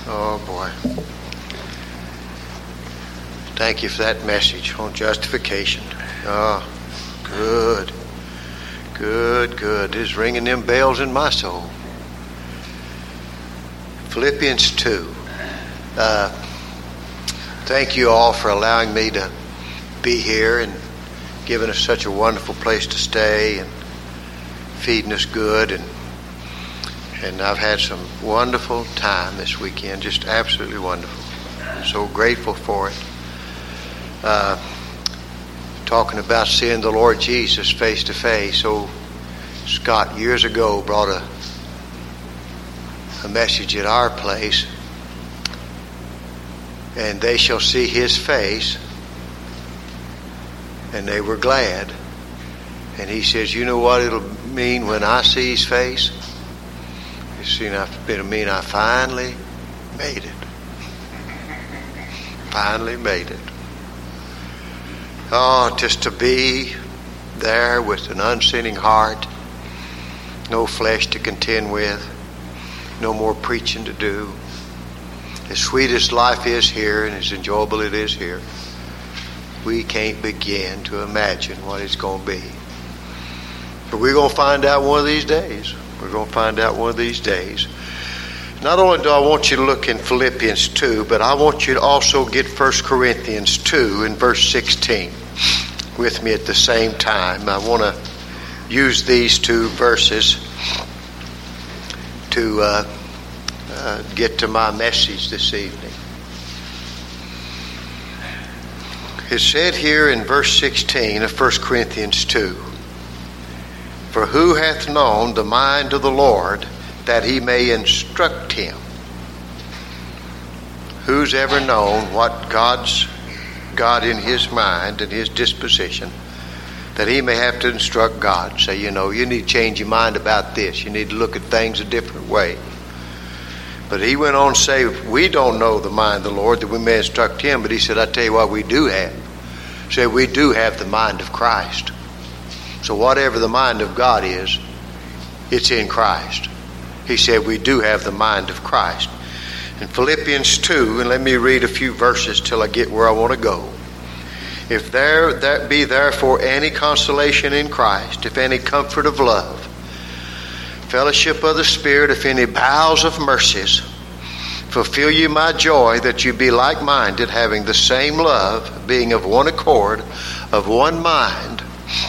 Oh, boy. Thank you for that message on justification. Oh, good. Good. It's ringing them bells in my soul. Philippians 2. Thank you all for allowing me to be here and giving us such a wonderful place to stay and feeding us good. And I've had some wonderful time this weekend, just absolutely wonderful. I'm so grateful for it. Talking about seeing the Lord Jesus face to face. So Scott years ago brought a message at our place, and they shall see his face, and they were glad. And he says, you know what it'll mean when I see his face? It'll mean I finally made it. Finally made it. Oh, just to be there with an unsinning heart, no flesh to contend with, no more preaching to do. As sweet as life is here and as enjoyable it is here, we can't begin to imagine what it's going to be. But we're going to find out one of these days. We're going to find out one of these days. Not only do I want you to look in Philippians 2, but I want you to also get 1 Corinthians 2 in verse 16 with me at the same time. I want to use these two verses to get to my message this evening. It said here in verse 16 of 1 Corinthians 2, for who hath known the mind of the Lord, that he may instruct him? Who's ever known what God's got in his mind and his disposition, that he may have to instruct God? Say, you need to change your mind about this. You need to look at things a different way. But he went on to say, we don't know the mind of the Lord, that we may instruct him. But he said, I tell you what we do have. Say, we do have the mind of Christ. So whatever the mind of God is, it's in Christ. He said we do have the mind of Christ. In Philippians 2, and let me read a few verses till I get where I want to go. If there be therefore any consolation in Christ, if any comfort of love, fellowship of the Spirit, if any bowels of mercies, fulfill you my joy, that you be like-minded, having the same love, being of one accord, of one mind.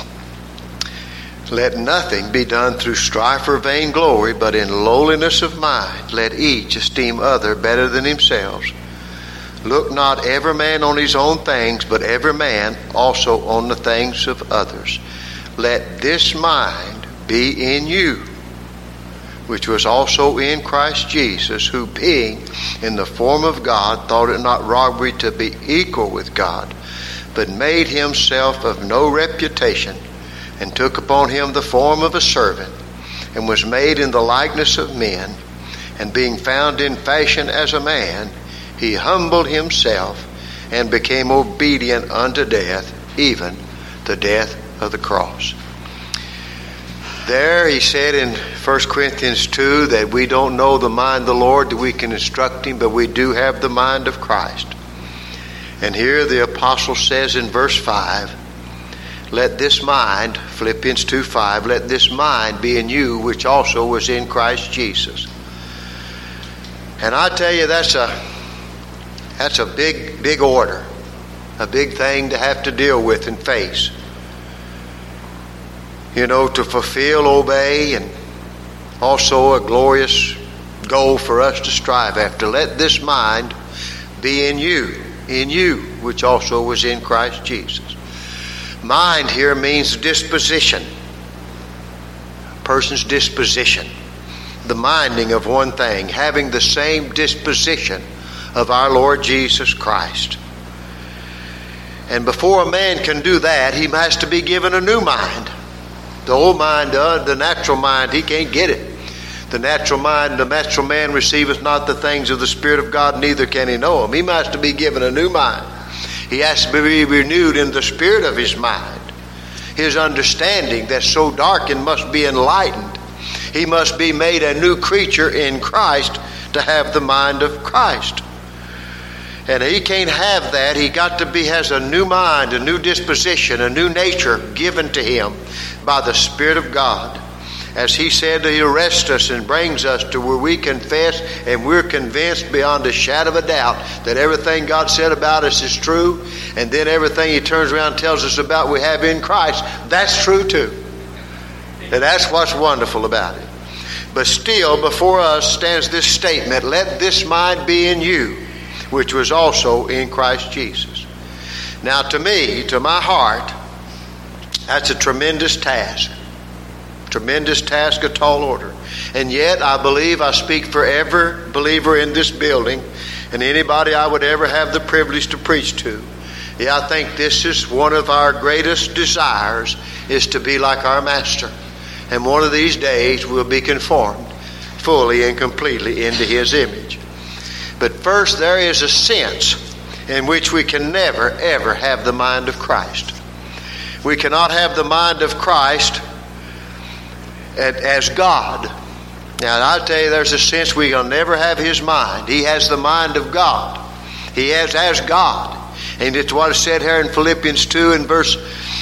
Let nothing be done through strife or vainglory, but in lowliness of mind let each esteem other better than themselves. Look not every man on his own things, but every man also on the things of others. Let this mind be in you, which was also in Christ Jesus, who being in the form of God, thought it not robbery to be equal with God, but made himself of no reputation, and took upon him the form of a servant, and was made in the likeness of men. And being found in fashion as a man, he humbled himself, and became obedient unto death, even the death of the cross. There he said in 1 Corinthians 2 that we don't know the mind of the Lord, that we can instruct him, but we do have the mind of Christ. And here the apostle says in verse 5, let this mind, Philippians 2:5, let this mind be in you, which also was in Christ Jesus. And I tell you, that's a big order, a big thing to have to deal with and face. To fulfill, obey, and also a glorious goal for us to strive after. Let this mind be in you, which also was in Christ Jesus. Mind here means disposition. A person's disposition. The minding of one thing. Having the same disposition of our Lord Jesus Christ. And before a man can do that, he has to be given a new mind. The old mind, the natural mind, he can't get it. The natural mind, the natural man receiveth not the things of the Spirit of God, neither can he know them. He must be given a new mind. He has to be renewed in the spirit of his mind. His understanding that's so darkened must be enlightened. He must be made a new creature in Christ to have the mind of Christ. And he can't have that. He has a new mind, a new disposition, a new nature given to him by the Spirit of God. As he said, he arrests us and brings us to where we confess and we're convinced beyond a shadow of a doubt that everything God said about us is true, and then everything he turns around and tells us about we have in Christ, that's true too. And that's what's wonderful about it. But still, before us stands this statement, let this mind be in you, which was also in Christ Jesus. Now to me, to my heart, that's a tremendous task. Tremendous task, a tall order. And yet I believe I speak for every believer in this building and anybody I would ever have the privilege to preach to. Yeah, I think this is one of our greatest desires, is to be like our Master. And one of these days we'll be conformed fully and completely into his image. But first, there is a sense in which we can never, ever have the mind of Christ. We cannot have the mind of Christ as God. Now, I'll tell you, there's a sense we will never have his mind. He has the mind of God. He has as God. And it's what is said here in Philippians 2 and verse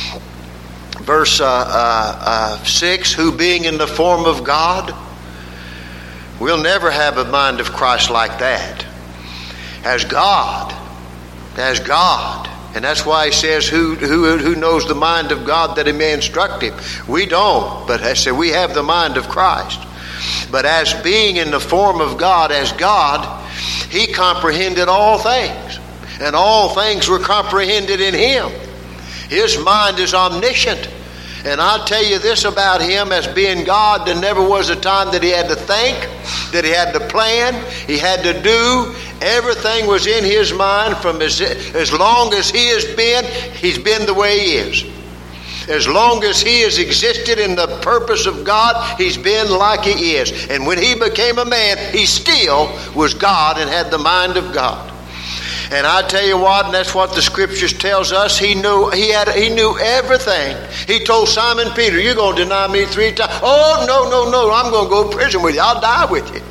6, who being in the form of God, we'll never have a mind of Christ like that. As God. As God. And that's why he says, who knows the mind of God that he may instruct him? We don't. But I say we have the mind of Christ. But as being in the form of God, as God, he comprehended all things. And all things were comprehended in him. His mind is omniscient. And I'll tell you this about him, as being God, there never was a time that he had to think, that he had to plan, he had to do. Everything was in his mind from as long as he has been, he's been the way he is. As long as he has existed in the purpose of God, he's been like he is. And when he became a man, he still was God and had the mind of God. And I tell you what, and that's what the Scriptures tells us, he knew everything. He told Simon Peter, you're going to deny me 3 times. Oh, no, I'm going to go to prison with you. I'll die with you.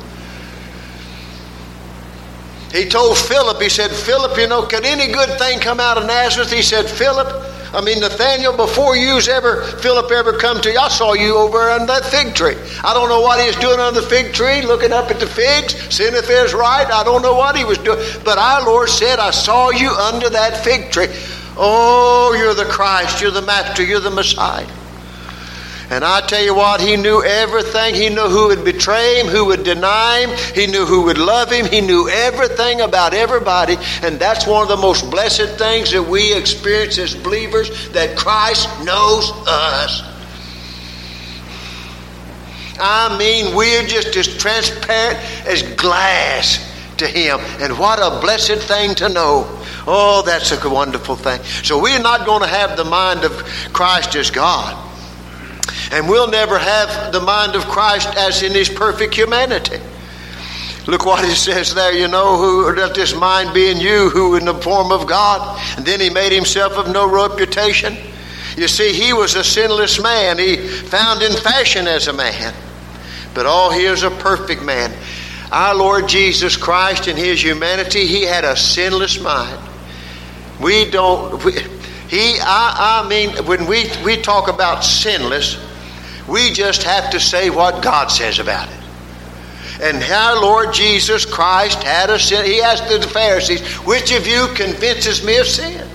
He told Philip, he said, Philip, could any good thing come out of Nazareth? He said, Nathaniel, before Philip ever come to you, I saw you over under that fig tree. I don't know what he was doing under the fig tree, looking up at the figs, seeing if it was right. I don't know what he was doing. But our Lord said, I saw you under that fig tree. Oh, you're the Christ, you're the Master, you're the Messiah. And I tell you what, he knew everything. He knew who would betray him, who would deny him. He knew who would love him. He knew everything about everybody. And that's one of the most blessed things that we experience as believers, that Christ knows us. I mean, we're just as transparent as glass to him. And what a blessed thing to know. Oh, that's a wonderful thing. So we're not going to have the mind of Christ as God. And we'll never have the mind of Christ as in his perfect humanity. Look what he says there, who let this mind be in you, who in the form of God. And then he made himself of no reputation. You see, he was a sinless man. He found in fashion as a man. But he is a perfect man. Our Lord Jesus Christ in his humanity, he had a sinless mind. When we talk about sinless, we just have to say what God says about it. And our Lord Jesus Christ had a sin. He asked the Pharisees, which of you convinces me of sin?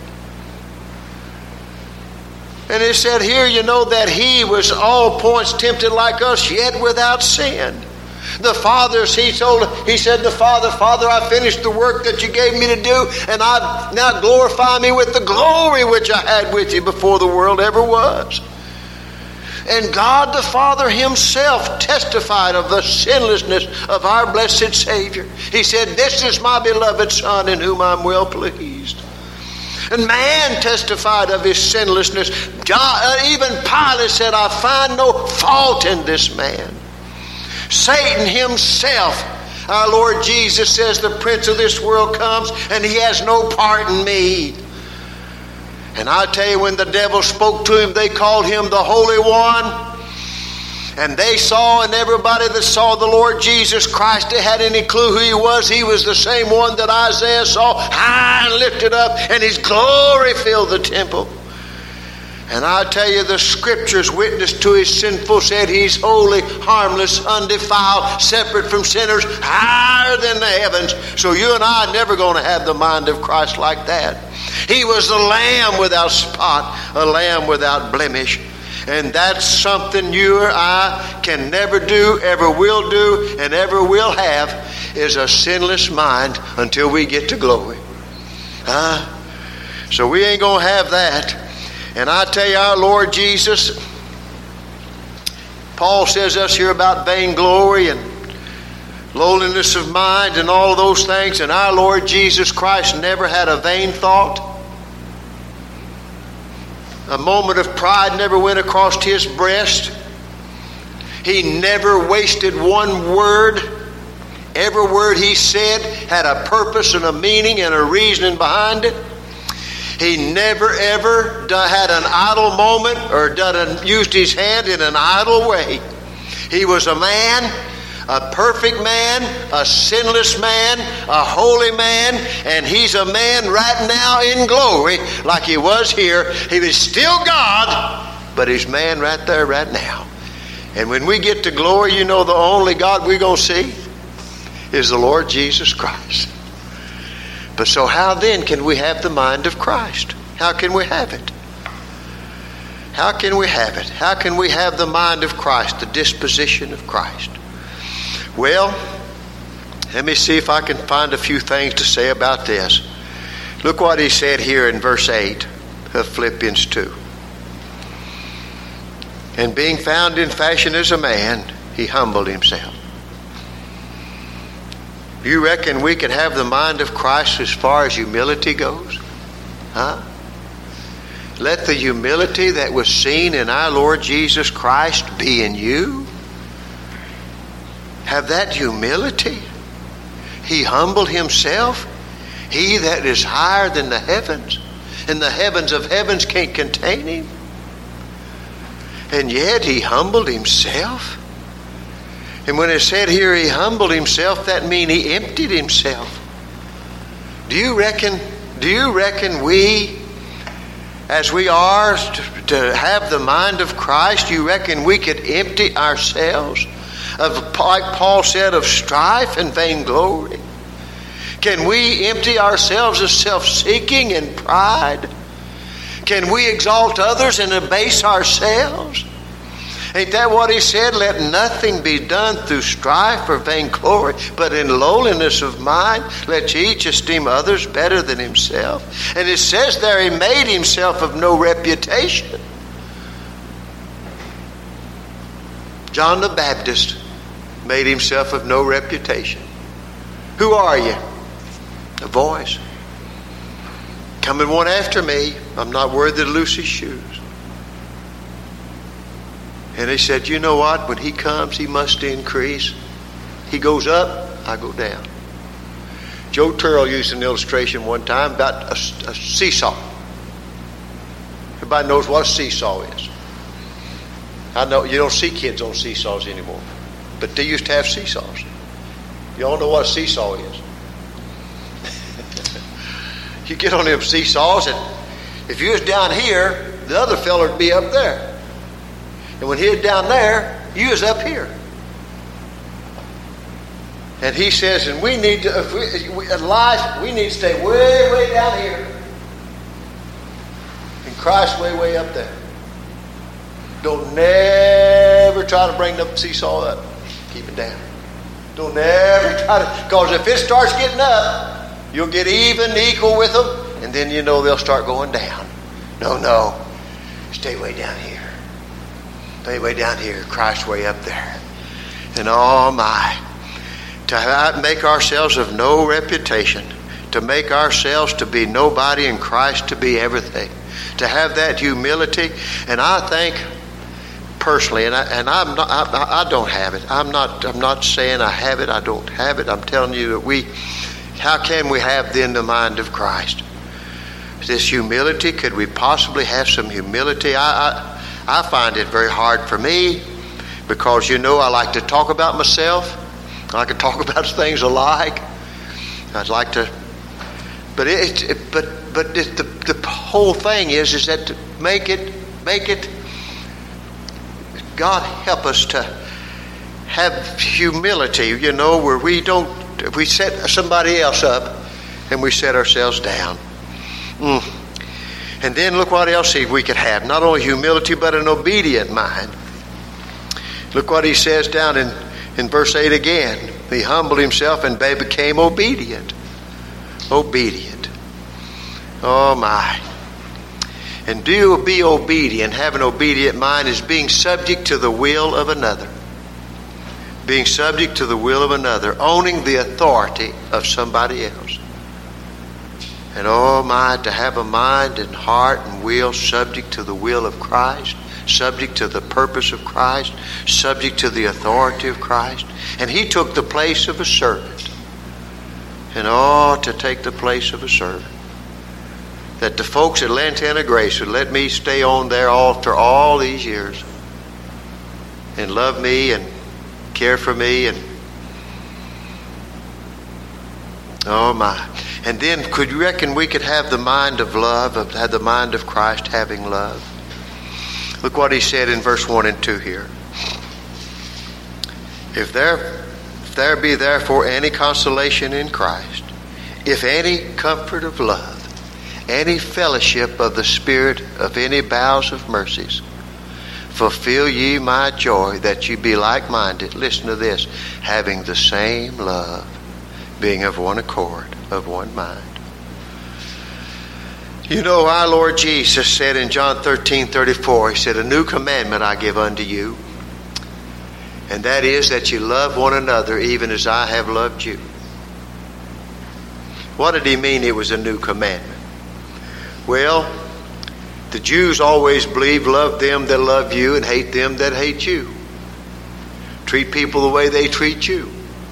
And he said here, that he was all points tempted like us, yet without sin. The fathers, he said the Father, I finished the work that you gave me to do, and I now glorify me with the glory which I had with you before the world ever was. And God the Father himself testified of the sinlessness of our blessed Savior. He said, this is my beloved Son in whom I'm well pleased. And man testified of his sinlessness. Even Pilate said, I find no fault in this man. Satan himself, our Lord Jesus says, the prince of this world comes and he has no part in me. And I tell you, when the devil spoke to him, they called him the Holy One. And they saw, and everybody that saw the Lord Jesus Christ, they had any clue who He was. He was the same one that Isaiah saw, high and lifted up, and His glory filled the temple. And I tell you, the Scriptures witness to His sinful, said He's holy, harmless, undefiled, separate from sinners, higher than the heavens. So you and I are never going to have the mind of Christ like that. He was the Lamb without spot, a Lamb without blemish. And that's something you or I can never do, ever will do, and ever will have, is a sinless mind until we get to glory. So we ain't going to have that. And I tell you, our Lord Jesus, Paul says us here about vainglory and lowliness of mind and all those things, and our Lord Jesus Christ never had a vain thought. A moment of pride never went across His breast. He never wasted one word. Every word He said had a purpose and a meaning and a reasoning behind it. He never ever had an idle moment or used His hand in an idle way. He was a man, a perfect man, a sinless man, a holy man, and He's a man right now in glory like He was here. He was still God, but He's man right there right now. And when we get to glory, you know the only God we're going to see is the Lord Jesus Christ. But so how then can we have the mind of Christ? How can we have it? How can we have it? How can we have the mind of Christ, the disposition of Christ? Well, let me see if I can find a few things to say about this. Look what he said here in verse 8 of Philippians 2. And being found in fashion as a man, He humbled Himself. You reckon we could have the mind of Christ as far as humility goes? Let the humility that was seen in our Lord Jesus Christ be in you. Have that humility. He humbled Himself. He that is higher than the heavens, and the heavens of heavens can't contain Him. And yet He humbled Himself. And when it said here He humbled Himself, that means He emptied Himself. Do you reckon we, as we are to have the mind of Christ, you reckon we could empty ourselves of, like Paul said, of strife and vainglory? Can we empty ourselves of self-seeking and pride? Can we exalt others and abase ourselves? Ain't that what he said? Let nothing be done through strife or vainglory, but in lowliness of mind, let each esteem others better than himself. And it says there, he made himself of no reputation. John the Baptist made himself of no reputation. Who are you? A voice. Coming one after me, I'm not worthy to loose his shoes. And he said, you know what? When he comes, he must increase. He goes up, I go down. Joe Turrell used an illustration one time about a seesaw. Everybody knows what a seesaw is. I know you don't see kids on seesaws anymore, but they used to have seesaws. You all know what a seesaw is. You get on them seesaws, and if you was down here, the other fella would be up there. And when he was down there, you was up here. And he says, and we need to, in life, we need to stay way, way down here. And Christ way up there. Don't never try to bring the seesaw up. Keep it down. Don't never try to, because if it starts getting up, you'll get even equal with them, and then you know they'll start going down. No. Stay way down here. Stay way down here. Christ way up there. And oh my, to make ourselves of no reputation, to make ourselves to be nobody and Christ to be everything, to have that humility. And I think personally, I don't have it. I'm not saying I have it. I don't have it. I'm telling you that how can we have then the mind of Christ? This humility, could we possibly have some humility? I find it very hard for me Because, you know, I like to talk about myself. I like to talk about things I like. I'd like to... But the whole thing is that to make it... God help us to have humility, you know, where we don't... If we set somebody else up and we set ourselves down. And then look what else we could have. Not only humility, but an obedient mind. Look what he says down in verse 8 again. He humbled himself and became obedient. Obedient. Oh my. And do be obedient. Have an obedient mind is being subject to the will of another. Being subject to the will of another. Owning the authority of somebody else. And oh my, to have a mind and heart and will subject to the will of Christ. Subject to the purpose of Christ. Subject to the authority of Christ. And he took the place of a servant. And to take the place of a servant. That the folks at Lantana Grace would let me stay on their altar all these years. And love me and care for me. And oh my. And then could you reckon we could have the mind of love, have the mind of Christ having love? Look what he said in verse 1 and 2 here. If there be therefore any consolation in Christ, if any comfort of love, any fellowship of the Spirit, of any bowels of mercies, fulfill ye my joy, that ye be like-minded. Listen to this. Having the same love, being of one accord, of one mind. You know, our Lord Jesus said in John 13:34, he said, a new commandment I give unto you, and that is that you love one another even as I have loved you. What did he mean it was a new commandment? Well, the Jews always believed, love them that love you and hate them that hate you. Treat people the way they treat you.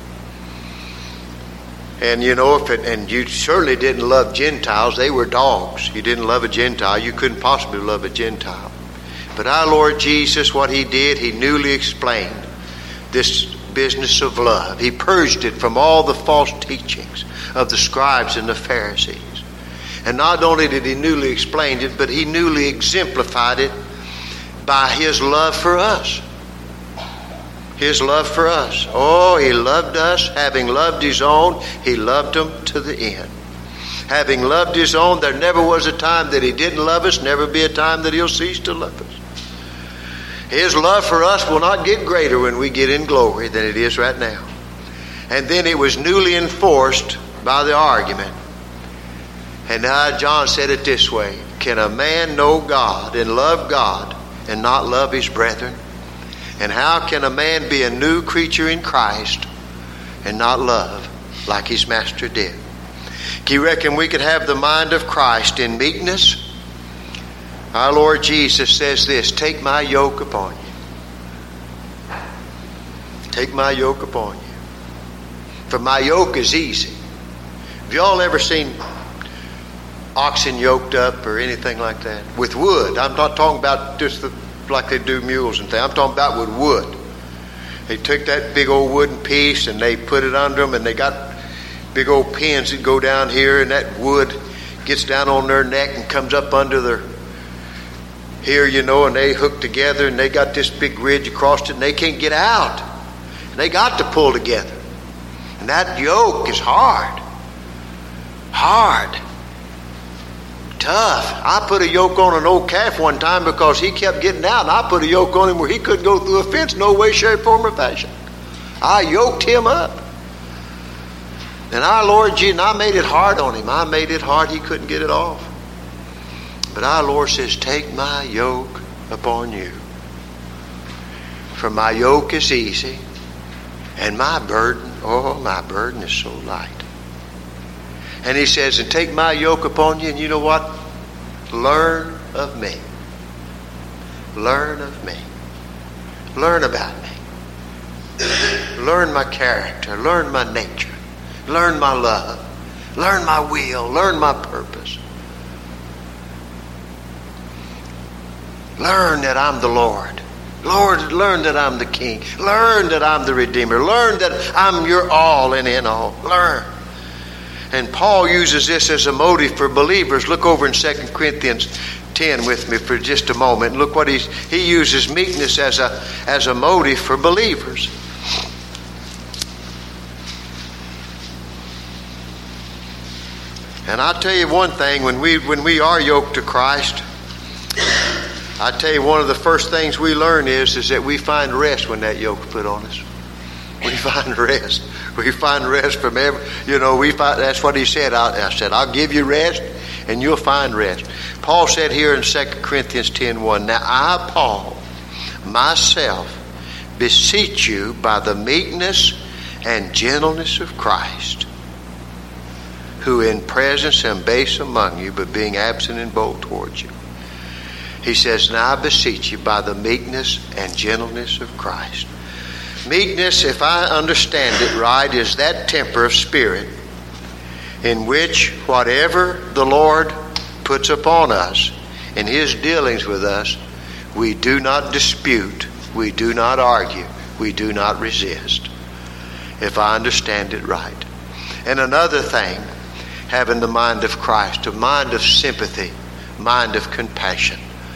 And you know, and you certainly didn't love Gentiles. They were dogs. You didn't love a Gentile. You couldn't possibly love a Gentile. But our Lord Jesus, what he did, he newly explained this business of love. He purged it from all the false teachings of the scribes and the Pharisees. And not only did he newly explain it, but he newly exemplified it by his love for us. His love for us. Oh, he loved us. Having loved his own, he loved them to the end. Having loved his own, there never was a time that he didn't love us, never be a time that he'll cease to love us. His love for us will not get greater when we get in glory than it is right now. And then it was newly enforced by the argument. And now John said it this way. Can a man know God and love God and not love his brethren? And how can a man be a new creature in Christ and not love like his master did? Do you reckon we could have the mind of Christ in meekness? Our Lord Jesus says this, take my yoke upon you. Take my yoke upon you. For my yoke is easy. Have you all ever seen oxen yoked up or anything like that? With wood. I'm not talking about just like they do mules and things. I'm talking about with wood. They took that big old wooden piece and they put it under them, and they got big old pins that go down here, and that wood gets down on their neck and comes up under their here, you know, and they hook together, and they got this big ridge across it, and they can't get out. And they got to pull together. And that yoke is hard. Hard. Tough. I put a yoke on an old calf one time because he kept getting out, and I put a yoke on him where he couldn't go through a fence no way, shape, form, or fashion. I yoked him up. And our Lord Jesus, and I made it hard on him. I made it hard, he couldn't get it off. But our Lord says, take my yoke upon you. For my yoke is easy, and my burden, my burden is so light. And he says, and take my yoke upon you, and you know what? Learn of me. Learn of me. Learn about me. Learn my character. Learn my nature. Learn my love. Learn my will. Learn my purpose. Learn that I'm the Lord. Lord, learn that I'm the King. Learn that I'm the Redeemer. Learn that I'm your all and in all. Learn. And Paul uses this as a motive for believers. Look over in 2 Corinthians 10 with me for just a moment. Look what he uses meekness as a motive for believers. And I'll tell you one thing, when we are yoked to Christ, I tell you one of the first things we learn is that we find rest when that yoke is put on us. We find rest. We find rest from that's what he said. I said, I'll give you rest and you'll find rest. Paul said here in 2 Corinthians 10:1, now I, Paul, myself, beseech you by the meekness and gentleness of Christ, who in presence am base among you, but being absent and bold towards you. He says, now I beseech you by the meekness and gentleness of Christ. Meekness, if I understand it right, is that temper of spirit in which whatever the Lord puts upon us in His dealings with us, we do not dispute, we do not argue, we do not resist, if I understand it right. And another thing, having the mind of Christ, a mind of sympathy, mind of compassion.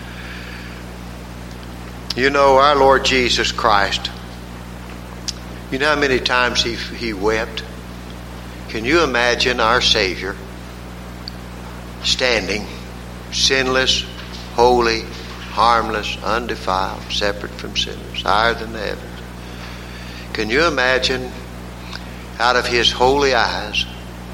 You know, our Lord Jesus Christ, you know how many times he wept? Can you imagine our Savior standing, sinless, holy, harmless, undefiled, separate from sinners, higher than the heavens? Can you imagine out of His holy eyes,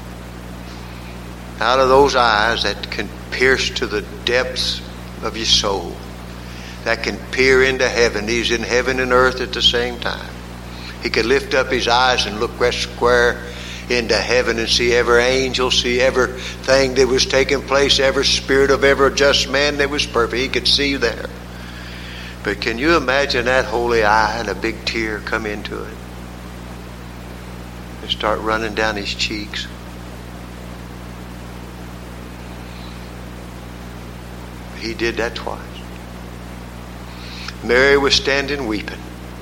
out of those eyes that can pierce to the depths of your soul, that can peer into heaven? He's in heaven and earth at the same time. He could lift up His eyes and look right square into heaven and see every angel, see everything that was taking place, every spirit of every just man that was perfect. He could see there. But can you imagine that holy eye and a big tear come into it and start running down His cheeks? He did that twice. Mary was standing weeping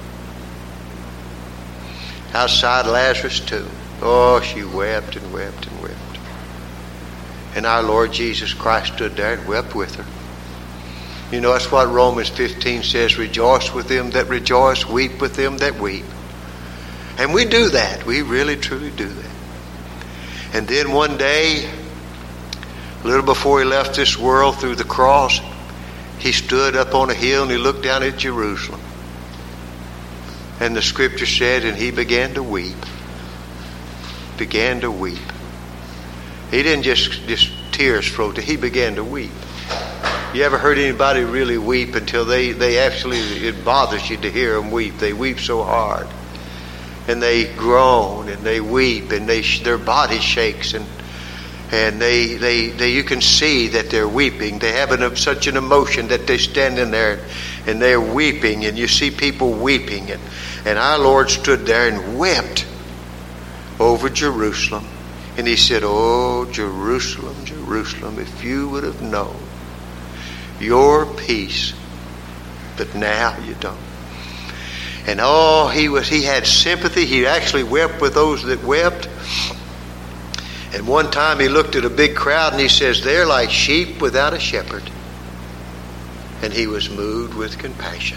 outside Lazarus' tomb. Oh, she wept and wept and wept. And our Lord Jesus Christ stood there and wept with her. You know, that's what Romans 15 says, rejoice with them that rejoice, weep with them that weep. And we do that. We really, truly do that. And then one day, a little before He left this world through the cross, He stood up on a hill and He looked down at Jerusalem. And the scripture said, and He began to weep. Began to weep. He didn't just tears flow. He began to weep. You ever heard anybody really weep until they actually, it bothers you to hear them weep. They weep so hard. And they groan and they weep and their body shakes and they you can see that they're weeping. They have such an emotion that they're standing there and they're weeping, and you see people weeping. And our Lord stood there and wept over Jerusalem. And He said, oh, Jerusalem, Jerusalem, if you would have known your peace, but now you don't. And oh, he had sympathy. He actually wept with those that wept. And one time He looked at a big crowd and He says, they're like sheep without a shepherd. And He was moved with compassion.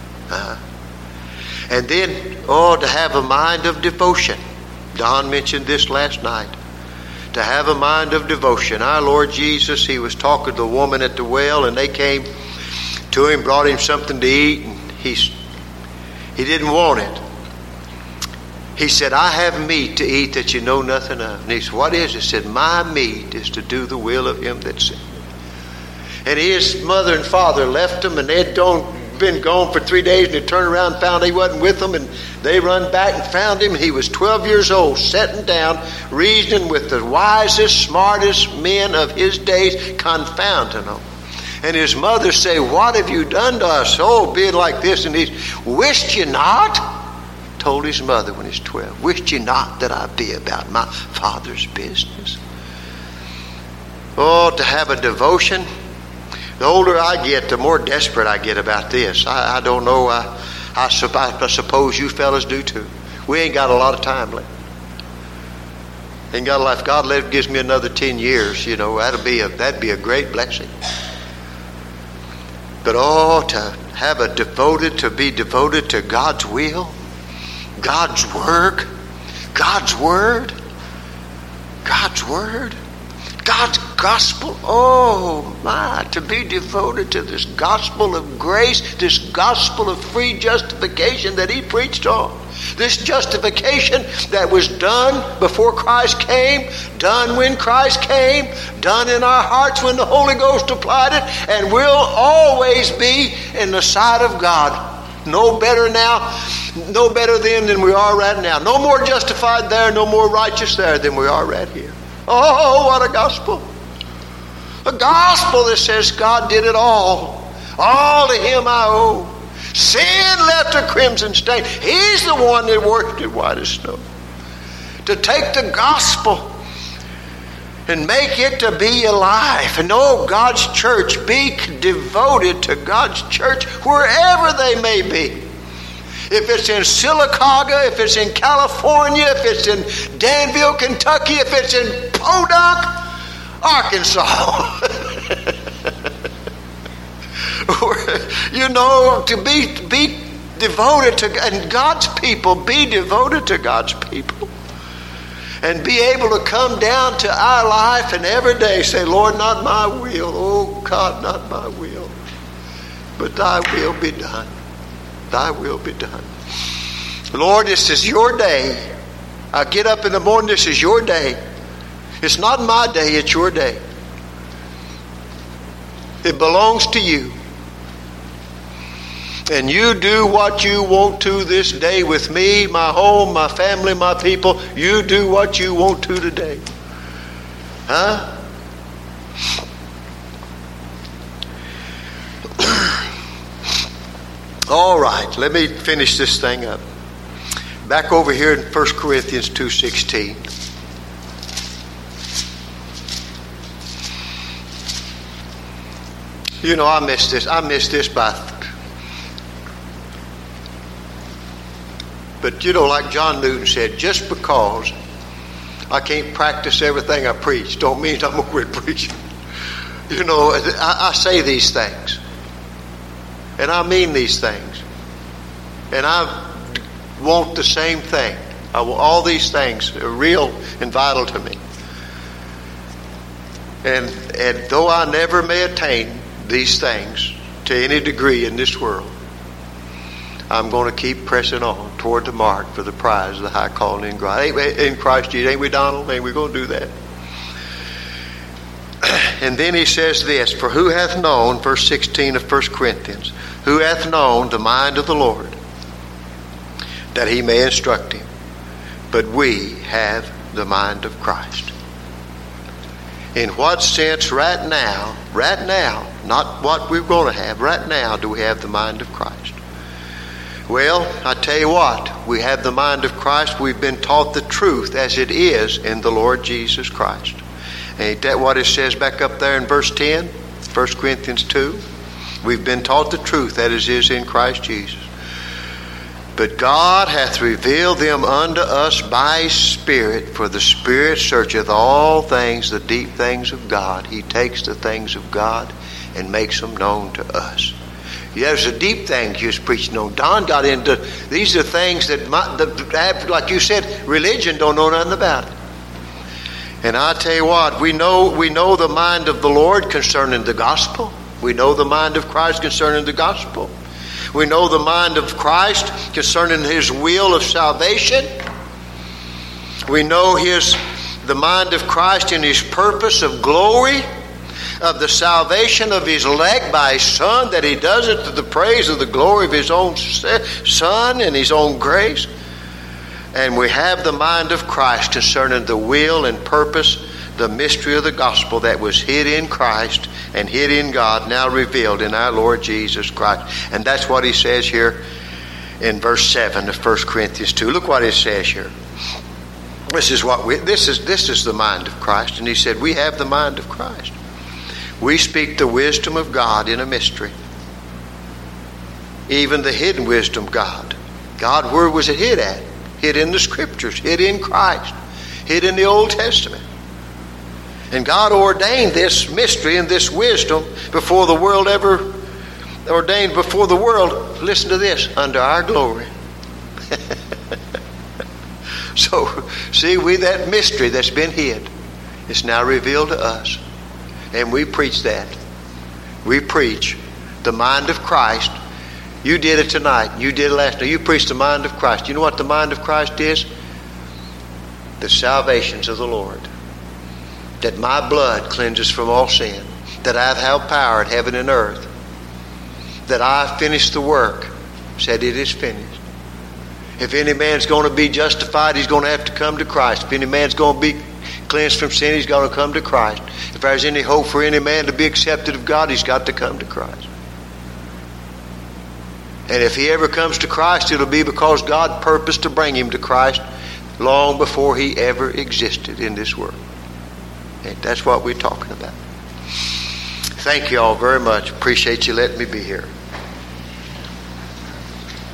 And then, to have a mind of devotion. Don mentioned this last night. To have a mind of devotion. Our Lord Jesus, He was talking to the woman at the well, and they came to Him, brought Him something to eat, and He didn't want it. He said, I have meat to eat that you know nothing of. And He said, what is it? He said, my meat is to do the will of Him that sent me. And his mother and father left him, and they'd been gone for 3 days, and they turned around and found he wasn't with them, and they run back and found him. He was 12 years old, sitting down, reasoning with the wisest, smartest men of his days, confounding them. And his mother say, what have you done to us? Oh, being like this. And he wished you not, told his mother when he's 12, wished you not that I be about my Father's business. Oh, to have a devotion. The older I get, the more desperate I get about this. I don't know. I suppose you fellas do too. We ain't got a lot of time left. Ain't got a lot. If God gives me another 10 years, that'd be a great blessing. But to be devoted to God's will, God's work, God's word, God's word, God's gospel. Oh my, to be devoted to this gospel of grace, this gospel of free justification that he preached on. This justification that was done before Christ came, done when Christ came, done in our hearts when the Holy Ghost applied it, and will always be in the sight of God. No better now, no better then than we are right now. No more justified there, no more righteous there than we are right here. Oh, what a gospel. A gospel that says God did it all. All to him I owe. Sin left a crimson stain. He's the one that washed it white as snow. To take the gospel and make it to be alive. And God's church, be devoted to God's church wherever they may be. If it's in Sylacauga, if it's in California, if it's in Danville, Kentucky, if it's in Podunk, Arkansas. To be devoted to, and God's people, be devoted to God's people. And be able to come down to our life and every day say, Lord, not my will. Oh God, not my will. But thy will be done. Thy will be done. Lord, this is your day. I get up in the morning, this is your day. It's not my day, it's your day. It belongs to you. And you do what you want to this day with me, my home, my family, my people. You do what you want to today. Huh? All right, let me finish this thing up. Back over here in 1 Corinthians 2:16. I missed this. I missed this by... But like John Newton said, just because I can't practice everything I preach, don't mean I'm going to quit preaching. I say these things. And I mean these things. And I want the same thing. All these things are real and vital to me. And though I never may attain these things to any degree in this world, I'm going to keep pressing on toward the mark for the prize of the high calling in Christ Jesus. Ain't we, Donald? Ain't we going to do that? And then he says this, for who hath known, verse 16 of 1 Corinthians, who hath known the mind of the Lord, that he may instruct him? But we have the mind of Christ. In what sense right now, not what we're going to have, right now do we have the mind of Christ? Well, I tell you what, we have the mind of Christ. We've been taught the truth as it is in the Lord Jesus Christ. Ain't that what it says back up there in verse 10, 1 Corinthians 2? We've been taught the truth as it is in Christ Jesus. But God hath revealed them unto us by His Spirit, for the Spirit searcheth all things, the deep things of God. He takes the things of God and makes them known to us. There's the deep things you was preaching on. Don got into, these are things that, like you said, religion don't know nothing about it. And I tell you what, we know the mind of the Lord concerning the gospel. We know the mind of Christ concerning the gospel. We know the mind of Christ concerning His will of salvation. We know the mind of Christ in His purpose of glory, of the salvation of His elect by His Son, that He does it to the praise of the glory of His own Son and His own grace. And we have the mind of Christ concerning the will and purpose, the mystery of the gospel that was hid in Christ and hid in God, now revealed in our Lord Jesus Christ. And that's what he says here in verse 7 of 1 Corinthians 2. Look what it says here. This is the mind of Christ. And he said, we have the mind of Christ. We speak the wisdom of God in a mystery. Even the hidden wisdom of God. God, where was it hid at? Hid in the Scriptures, hid in Christ, hid in the Old Testament. And God ordained this mystery and this wisdom before the world ever ordained before the world. Listen to this, under our glory. So, see, that mystery that's been hid is now revealed to us. And we preach that. We preach the mind of Christ. You did it tonight. You did it last night. You preached the mind of Christ. You know what the mind of Christ is? The salvations of the Lord. That my blood cleanses from all sin. That I have power in heaven and earth. That I finished the work. Said it is finished. If any man's going to be justified, he's going to have to come to Christ. If any man's going to be cleansed from sin, he's got to come to Christ. If there's any hope for any man to be accepted of God, he's got to come to Christ. And if he ever comes to Christ, it'll be because God purposed to bring him to Christ long before he ever existed in this world. And that's what we're talking about. Thank you all very much. Appreciate you letting me be here.